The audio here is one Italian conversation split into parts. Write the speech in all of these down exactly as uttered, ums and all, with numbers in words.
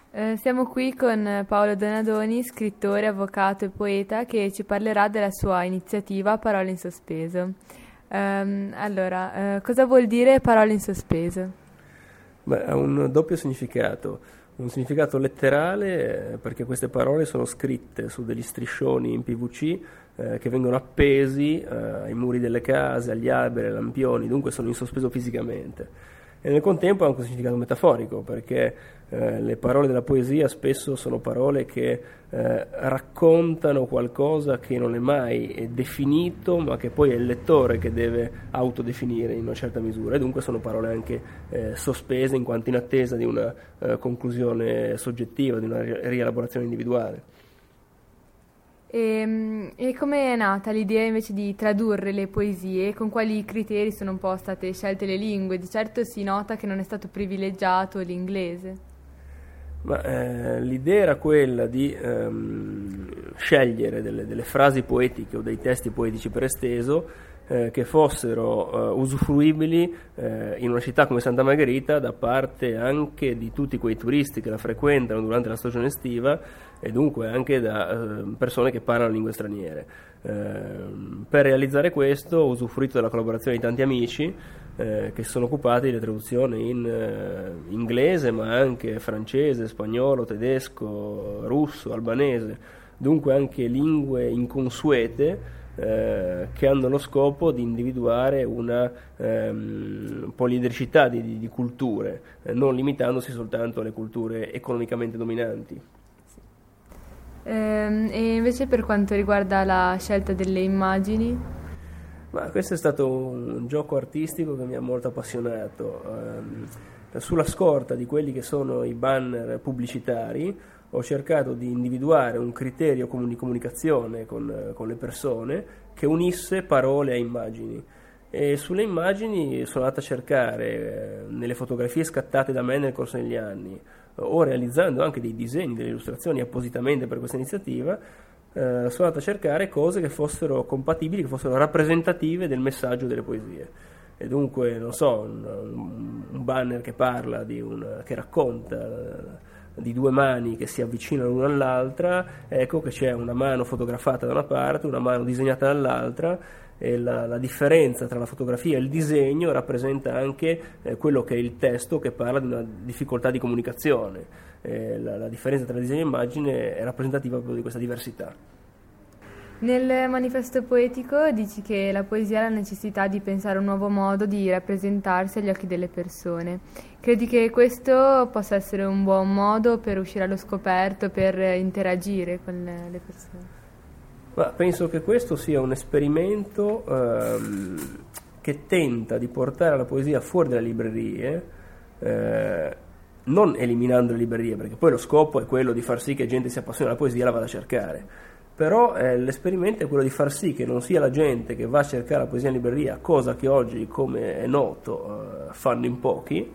Eh, siamo qui con Paolo Donadoni, scrittore, avvocato e poeta, che ci parlerà della sua iniziativa Parole in sospeso. Ehm, allora, eh, cosa vuol dire parole in sospeso? Beh, ha un doppio significato, un significato letterale eh, perché queste parole sono scritte su degli striscioni in P V C eh, che vengono appesi eh, ai muri delle case, agli alberi, ai lampioni, dunque sono in sospeso fisicamente. E nel contempo ha anche un significato metaforico, perché eh, le parole della poesia spesso sono parole che eh, raccontano qualcosa che non è mai definito, ma che poi è il lettore che deve autodefinire in una certa misura, e dunque sono parole anche eh, sospese in quanto in attesa di una eh, conclusione soggettiva, di una ri- rielaborazione individuale. E, e come è nata l'idea invece di tradurre le poesie? Con quali criteri sono un po' state scelte le lingue? Di certo si nota che non è stato privilegiato l'inglese. Ma eh, l'idea era quella di ehm, scegliere delle, delle frasi poetiche o dei testi poetici per esteso eh, che fossero eh, usufruibili eh, in una città come Santa Margherita da parte anche di tutti quei turisti che la frequentano durante la stagione estiva, e dunque anche da eh, persone che parlano lingue straniere. Eh, per realizzare questo ho usufruito della collaborazione di tanti amici eh, che si sono occupati delle traduzioni in eh, inglese, ma anche francese, spagnolo, tedesco, russo, albanese, dunque anche lingue inconsuete eh, che hanno lo scopo di individuare una ehm, polidricità di, di, di culture, eh, non limitandosi soltanto alle culture economicamente dominanti. Ehm, e invece per quanto riguarda la scelta delle immagini? Ma questo è stato un gioco artistico che mi ha molto appassionato. Ehm, sulla scorta di quelli che sono i banner pubblicitari ho cercato di individuare un criterio di comunicazione con, con le persone che unisse parole a immagini. E sulle immagini sono andato a cercare eh, nelle fotografie scattate da me nel corso degli anni, o realizzando anche dei disegni, delle illustrazioni appositamente per questa iniziativa, eh, sono andato a cercare cose che fossero compatibili, che fossero rappresentative del messaggio delle poesie. E dunque, non so, un, un banner che parla di un, che racconta eh, di due mani che si avvicinano l'una all'altra, ecco che c'è una mano fotografata da una parte, una mano disegnata dall'altra, e la, la differenza tra la fotografia e il disegno rappresenta anche eh, quello che è il testo, che parla di una difficoltà di comunicazione. Eh, la, la differenza tra disegno e immagine è rappresentativa proprio di questa diversità. Nel manifesto poetico dici che la poesia ha la necessità di pensare un nuovo modo di rappresentarsi agli occhi delle persone. Credi che questo possa essere un buon modo per uscire allo scoperto, per interagire con le, le persone? Ma penso che questo sia un esperimento ehm, che tenta di portare la poesia fuori dalle librerie, eh, non eliminando le librerie, perché poi lo scopo è quello di far sì che gente si appassioni alla poesia e la vada a cercare. Però eh, l'esperimento è quello di far sì che non sia la gente che va a cercare la poesia in libreria, cosa che oggi, come è noto, eh, fanno in pochi,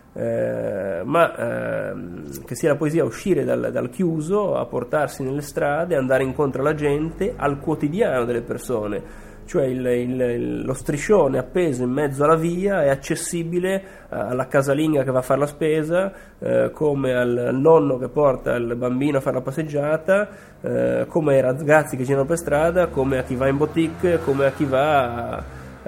Eh, ma ehm, che sia la poesia a uscire dal, dal chiuso, a portarsi nelle strade, andare incontro alla gente, al quotidiano delle persone, cioè il, il, lo striscione appeso in mezzo alla via è accessibile eh, alla casalinga che va a fare la spesa, eh, come al, al nonno che porta il bambino a fare la passeggiata, eh, come ai ragazzi che girano per strada, come a chi va in boutique, come a chi va a,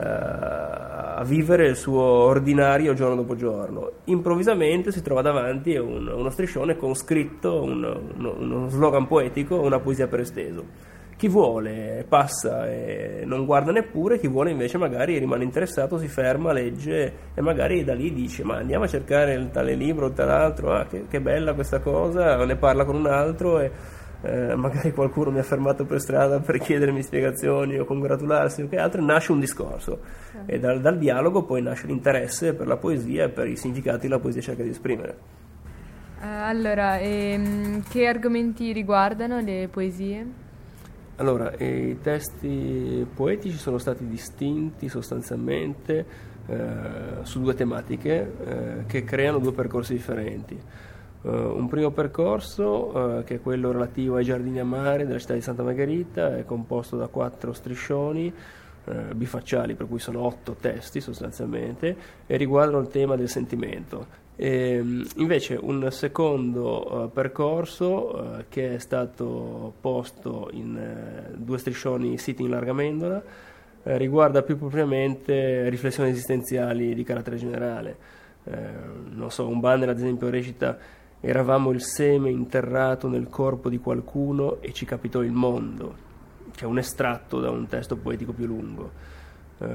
a a vivere il suo ordinario giorno dopo giorno. Improvvisamente si trova davanti un, uno striscione con scritto un, uno, uno slogan poetico, una poesia per esteso. Chi vuole passa e non guarda neppure, chi vuole invece magari rimane interessato, si ferma, legge e magari da lì dice: ma andiamo a cercare il tale libro, il tal altro, ah, che, che bella questa cosa, ne parla con un altro e Eh, magari qualcuno mi ha fermato per strada per chiedermi spiegazioni o congratularsi o che altro, nasce un discorso e dal, dal dialogo poi nasce l'interesse per la poesia e per i significati che la poesia cerca di esprimere. Uh, allora, ehm, che argomenti riguardano le poesie? Allora, i testi poetici sono stati distinti sostanzialmente eh, su due tematiche eh, che creano due percorsi differenti. Uh, un primo percorso, uh, che è quello relativo ai giardini a mare della città di Santa Margherita, è composto da quattro striscioni uh, bifacciali, per cui sono otto testi sostanzialmente, e riguardano il tema del sentimento. E, invece un secondo uh, percorso uh, che è stato posto in uh, due striscioni siti in larga mendola uh, riguarda più propriamente riflessioni esistenziali di carattere generale. Uh, non so, un banner ad esempio recita: eravamo il seme interrato nel corpo di qualcuno e ci capitò il mondo, che è un estratto da un testo poetico più lungo. Uh,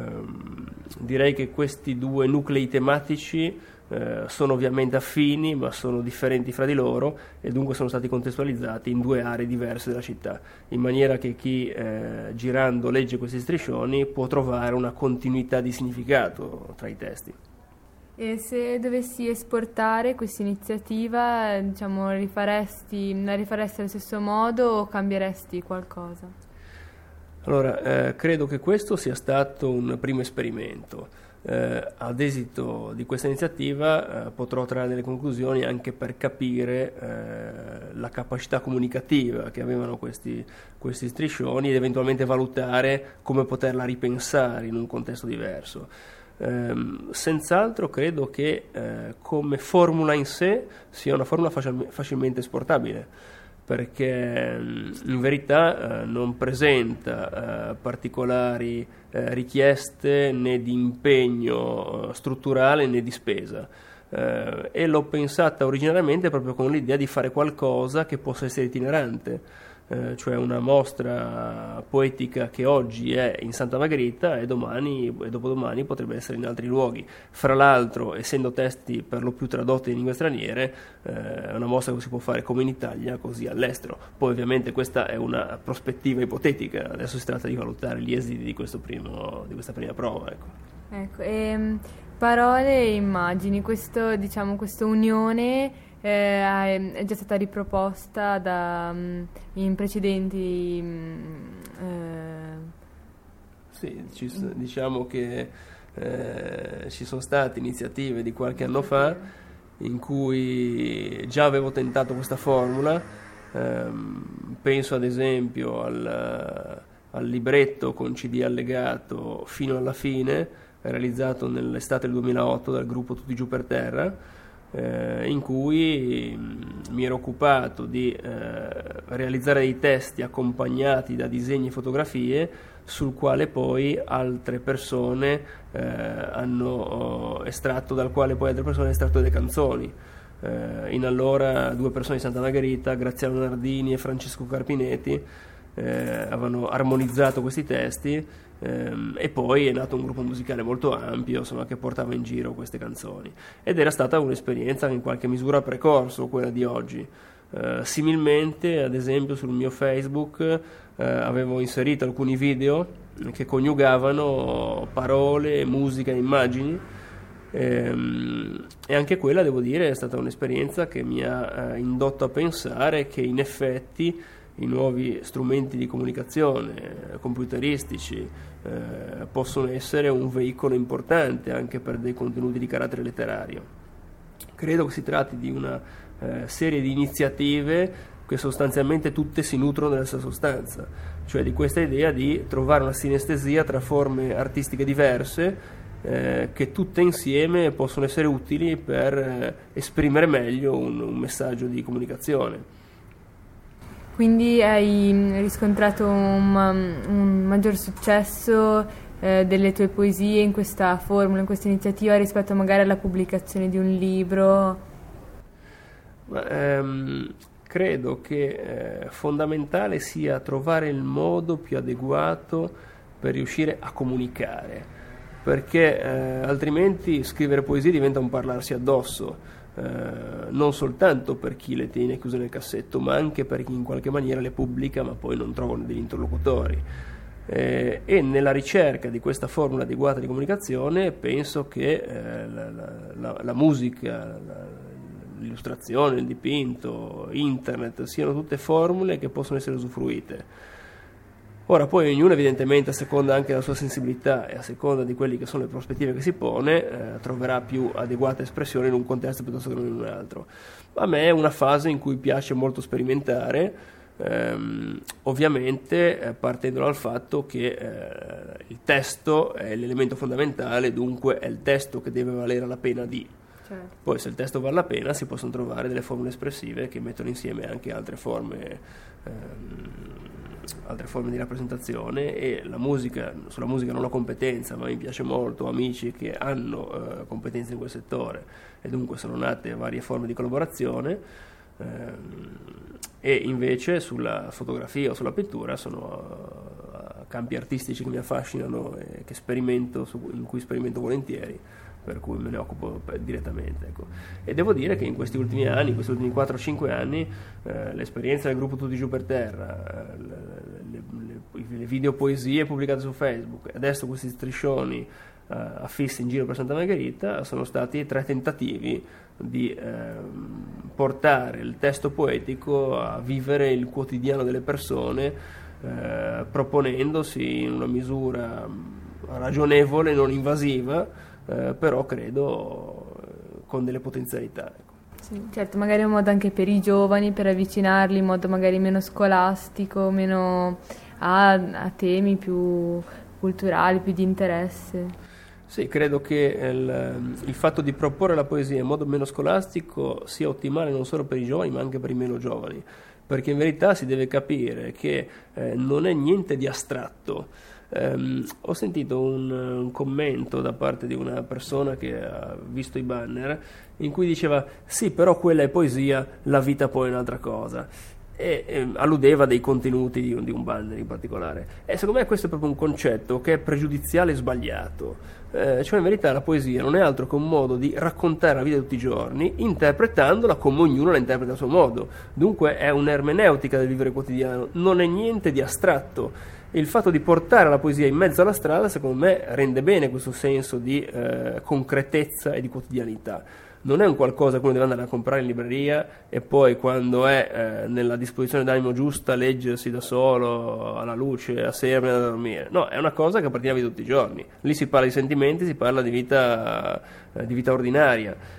direi che questi due nuclei tematici Eh, sono ovviamente affini, ma sono differenti fra di loro e dunque sono stati contestualizzati in due aree diverse della città, in maniera che chi eh, girando legge questi striscioni può trovare una continuità di significato tra i testi. E se dovessi esportare questa iniziativa, diciamo, rifaresti, la rifaresti allo stesso modo o cambieresti qualcosa? Allora, eh, credo che questo sia stato un primo esperimento. Eh, ad esito di questa iniziativa eh, potrò trarre delle conclusioni anche per capire eh, la capacità comunicativa che avevano questi, questi striscioni ed eventualmente valutare come poterla ripensare in un contesto diverso. Eh, senz'altro credo che eh, come formula in sé sia una formula facil- facilmente esportabile, perché in verità eh, non presenta eh, particolari eh, richieste né di impegno eh, strutturale né di spesa. Eh, e l'ho pensata originariamente proprio con l'idea di fare qualcosa che possa essere itinerante, eh, cioè una mostra poetica che oggi è in Santa Margherita e domani e dopodomani potrebbe essere in altri luoghi. Fra l'altro, essendo testi per lo più tradotti in lingue straniere, eh, è una mostra che si può fare come in Italia così all'estero. Poi ovviamente questa è una prospettiva ipotetica, adesso si tratta di valutare gli esiti di, questo primo, di questa prima prova. Ecco. Ecco, e, parole e immagini, questo, diciamo, questa unione Eh, è già stata riproposta da, um, in precedenti um, eh. Sì, ci, diciamo che eh, ci sono state iniziative di qualche anno fa in cui già avevo tentato questa formula. ehm, penso ad esempio al, al libretto con C D allegato Fino alla fine, realizzato nell'estate del duemilaotto dal gruppo Tutti giù per terra, Eh, in cui mh, mi ero occupato di eh, realizzare dei testi accompagnati da disegni e fotografie, sul quale poi altre persone eh, hanno oh, estratto, dal quale poi altre persone hanno estratto delle canzoni. Eh, in allora due persone di Santa Margherita, Graziano Nardini e Francesco Carpinetti, eh, avevano armonizzato questi testi. Ehm, e poi è nato un gruppo musicale molto ampio, insomma, che portava in giro queste canzoni, ed era stata un'esperienza in qualche misura precorso quella di oggi. Eh, similmente, ad esempio, sul mio Facebook eh, avevo inserito alcuni video che coniugavano parole, musica e immagini, ehm, e anche quella, devo dire, è stata un'esperienza che mi ha eh, indotto a pensare che in effetti i nuovi strumenti di comunicazione computeristici eh, possono essere un veicolo importante anche per dei contenuti di carattere letterario. Credo che si tratti di una eh, serie di iniziative che sostanzialmente tutte si nutrono della stessa sostanza, cioè di questa idea di trovare una sinestesia tra forme artistiche diverse eh, che tutte insieme possono essere utili per eh, esprimere meglio un, un messaggio di comunicazione. Quindi hai riscontrato un, un maggior successo eh, delle tue poesie in questa formula, in questa iniziativa, rispetto magari alla pubblicazione di un libro? Ma, ehm, credo che eh, fondamentale sia trovare il modo più adeguato per riuscire a comunicare, perché eh, altrimenti scrivere poesie diventa un parlarsi addosso. Uh, non soltanto per chi le tiene chiuse nel cassetto, ma anche per chi in qualche maniera le pubblica ma poi non trovano degli interlocutori. Eh, e nella ricerca di questa formula adeguata di comunicazione penso che eh, la, la, la, la musica, la, l'illustrazione, il dipinto, internet siano tutte formule che possono essere usufruite. Ora poi ognuno evidentemente, a seconda anche della sua sensibilità e a seconda di quelle che sono le prospettive che si pone, eh, troverà più adeguata espressione in un contesto piuttosto che in un altro. A me è una fase in cui piace molto sperimentare, ehm, ovviamente eh, partendo dal fatto che eh, il testo è l'elemento fondamentale, dunque è il testo che deve valere la pena di. Certo. Poi se il testo vale la pena si possono trovare delle formule espressive che mettono insieme anche altre forme, ehm, altre forme di rappresentazione, e la musica, sulla musica non ho competenza, ma mi piace molto, ho amici che hanno eh, competenze in quel settore e dunque sono nate varie forme di collaborazione, ehm, e invece sulla fotografia o sulla pittura sono uh, campi artistici che mi affascinano e che sperimento, su, in cui sperimento volentieri, per cui me ne occupo direttamente, ecco. E devo dire che in questi ultimi anni, in questi ultimi quattro cinque anni, eh, l'esperienza del gruppo Tutti Giù per Terra, le, le, le, le video poesie pubblicate su Facebook e adesso questi striscioni eh, affissi in giro per Santa Margherita sono stati tre tentativi di eh, portare il testo poetico a vivere il quotidiano delle persone, eh, proponendosi in una misura ragionevole, non invasiva, Eh, però credo eh, con delle potenzialità, ecco. Sì, certo, magari è un modo anche per i giovani, per avvicinarli in modo magari meno scolastico, meno a, a temi più culturali, più di interesse. Sì, credo che il, il fatto di proporre la poesia in modo meno scolastico sia ottimale non solo per i giovani ma anche per i meno giovani, perché in verità si deve capire che eh, non è niente di astratto. Um, ho sentito un, un commento da parte di una persona che ha visto i banner in cui diceva sì, però quella è poesia, la vita poi è un'altra cosa, e, e alludeva dei contenuti di un, di un banner in particolare, e secondo me questo è proprio un concetto che è pregiudiziale e sbagliato. Eh, cioè in verità la poesia non è altro che un modo di raccontare la vita di tutti i giorni interpretandola come ognuno la interpreta a suo modo, dunque è un'ermeneutica del vivere quotidiano, non è niente di astratto. Il fatto di portare la poesia in mezzo alla strada, secondo me, rende bene questo senso di eh, concretezza e di quotidianità. Non è un qualcosa che uno deve andare a comprare in libreria e poi, quando è eh, nella disposizione d'animo giusta, leggersi da solo, alla luce, a sera, prima di dormire. No, è una cosa che appartiene alla vita di tutti i giorni. Lì si parla di sentimenti, si parla di vita, eh, di vita ordinaria.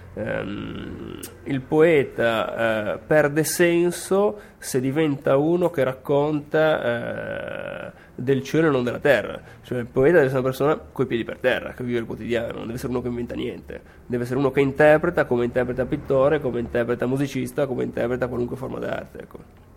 Um, il poeta uh, perde senso se diventa uno che racconta uh, del cielo e non della terra. Cioè il poeta deve essere una persona coi piedi per terra, che vive il quotidiano, non deve essere uno che inventa niente, deve essere uno che interpreta come interpreta pittore, come interpreta musicista, come interpreta qualunque forma d'arte, ecco.